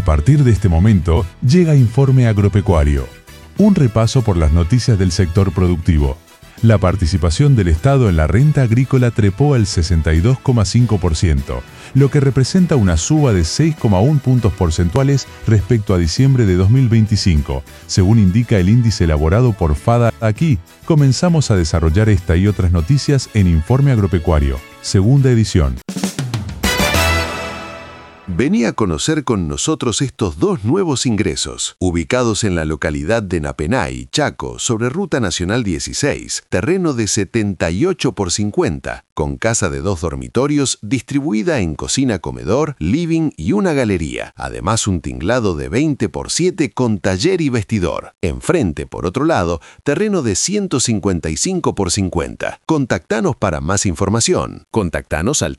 partir de este momento, llega Informe Agropecuario. Un repaso por las noticias del sector productivo. La participación del Estado en la renta agrícola trepó al 62,5%, lo que representa una suba de 6,1 puntos porcentuales respecto a diciembre de 2025, según indica el índice elaborado por FADA. Aquí comenzamos a desarrollar esta y otras noticias en Informe Agropecuario, segunda edición. Vení a conocer con nosotros estos dos nuevos ingresos, ubicados en la localidad de Napenay, Chaco, sobre Ruta Nacional 16, terreno de 78 por 50, con casa de 2 dormitorios distribuida en cocina, comedor, living y una galería. Además, un tinglado de 20 por 7 con taller y vestidor. Enfrente, por otro lado, terreno de 155 por 50. Contactanos para más información. Contactanos al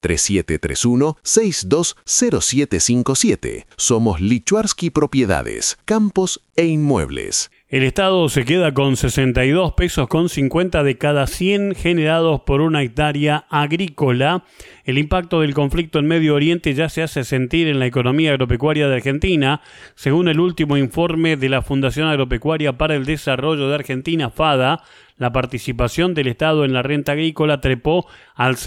3731-620757. Somos Lichuarsky Propiedades, Campos e Inmuebles. El Estado se queda con 62 pesos con 50 de cada 100 generados por una hectárea agrícola. El impacto del conflicto en Medio Oriente ya se hace sentir en la economía agropecuaria de Argentina. Según el último informe de la Fundación Agropecuaria para el Desarrollo de Argentina, FADA, la participación del Estado en la renta agrícola trepó al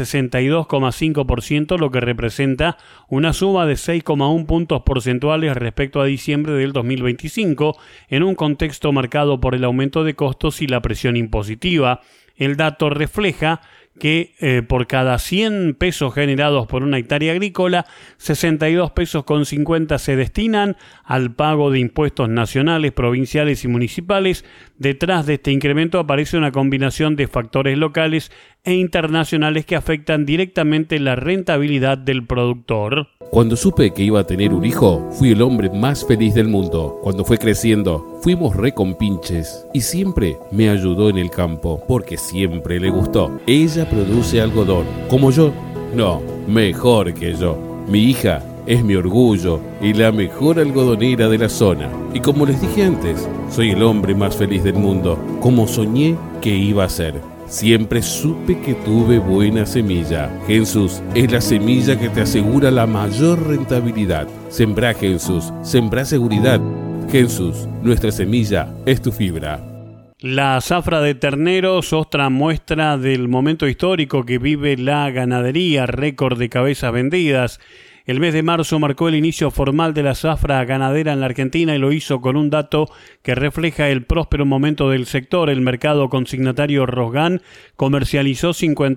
62,5%, lo que representa una suma de 6,1 puntos porcentuales respecto a diciembre del 2025, en un contexto marcado por el aumento de costos y la presión impositiva. El dato refleja que por cada 100 pesos generados por una hectárea agrícola, 62 pesos con 50 se destinan al pago de impuestos nacionales, provinciales y municipales. Detrás de este incremento aparece una combinación de factores locales e internacionales que afectan directamente la rentabilidad del productor. Cuando supe que iba a tener un hijo, fui el hombre más feliz del mundo. Cuando fue creciendo, fuimos recompinches y siempre me ayudó en el campo, porque siempre le gustó. Ella produce algodón, como yo, no, mejor que yo. Mi hija es mi orgullo y la mejor algodonera de la zona. Y como les dije antes, soy el hombre más feliz del mundo, como soñé que iba a ser. Siempre supe que tuve buena semilla. Gensus es la semilla que te asegura la mayor rentabilidad. Sembrá Gensus, sembrá seguridad. Gensus, nuestra semilla es tu fibra. La zafra de terneros, otra muestra del momento histórico que vive la ganadería, récord de cabezas vendidas. El mes de marzo marcó el inicio formal de la zafra ganadera en la Argentina y lo hizo con un dato que refleja el próspero momento del sector. El mercado consignatario Rosgan comercializó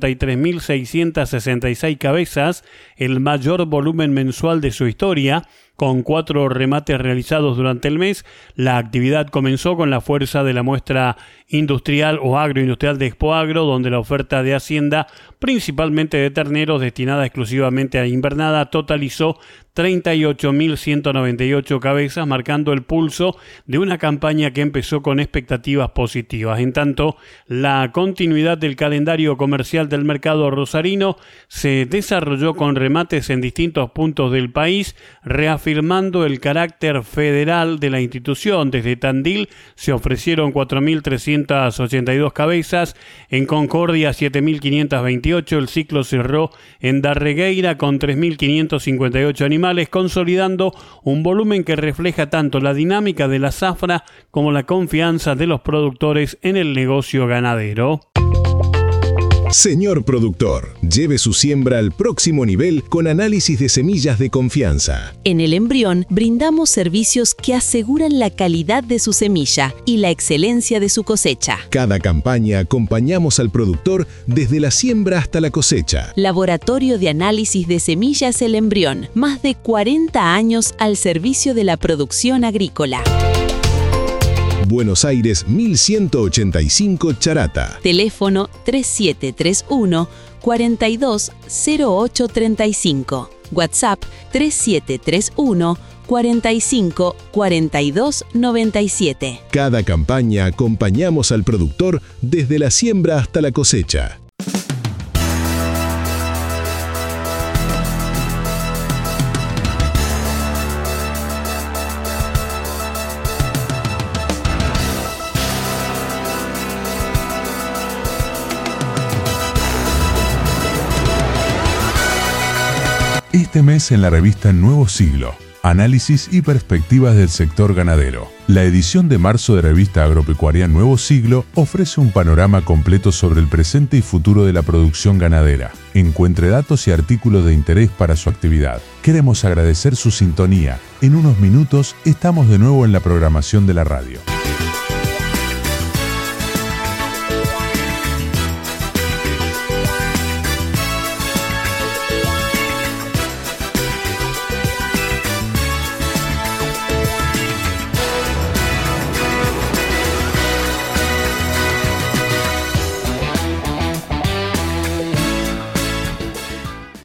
53.666 cabezas, el mayor volumen mensual de su historia. Con 4 remates realizados durante el mes, la actividad comenzó con la fuerza de la muestra industrial o agroindustrial de Expoagro, donde la oferta de Hacienda, principalmente de terneros destinada exclusivamente a invernada, totalizó 38.198 cabezas, marcando el pulso de una campaña que empezó con expectativas positivas. En tanto, la continuidad del calendario comercial del mercado rosarino se desarrolló con remates en distintos puntos del país, reafirmando el carácter federal de la institución. Desde Tandil se ofrecieron 4.382 cabezas, en Concordia 7.528, el ciclo cerró en Darregueira con 3.558 animales, consolidando un volumen que refleja tanto la dinámica de la zafra como la confianza de los productores en el negocio ganadero. Señor productor, lleve su siembra al próximo nivel con análisis de semillas de confianza. En El Embrión brindamos servicios que aseguran la calidad de su semilla y la excelencia de su cosecha. Cada campaña acompañamos al productor desde la siembra hasta la cosecha. Laboratorio de Análisis de Semillas El Embrión, más de 40 años al servicio de la producción agrícola. Buenos Aires 1185 Charata. Teléfono 3731 420835. WhatsApp 3731 45 42 97. Cada campaña acompañamos al productor desde la siembra hasta la cosecha. Este mes en la revista Nuevo Siglo, análisis y perspectivas del sector ganadero. La edición de marzo de Revista Agropecuaria Nuevo Siglo ofrece un panorama completo sobre el presente y futuro de la producción ganadera. Encuentre datos y artículos de interés para su actividad. Queremos agradecer su sintonía. En unos minutos estamos de nuevo en la programación de la radio.